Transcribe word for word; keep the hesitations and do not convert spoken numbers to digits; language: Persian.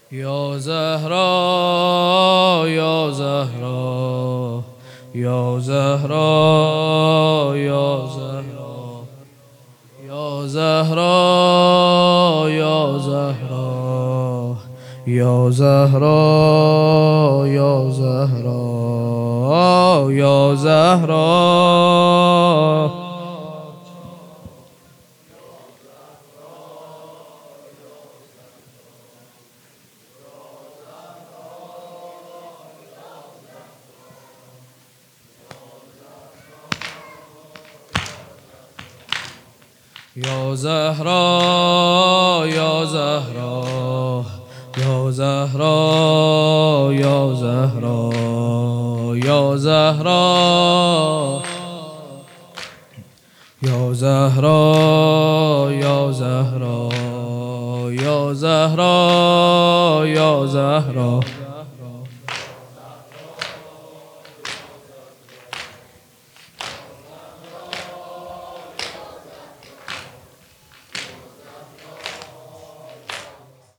یا زهرا یا زهرا یا زهرا یا زهرا یا زهرا یا زهرا یا زهرا یا زهرا یا زهرا یا زهرا یا زهرا یا زهرا یا زهرا یا زهرا یا زهرا یا زهرا یا زهرا یا زهرا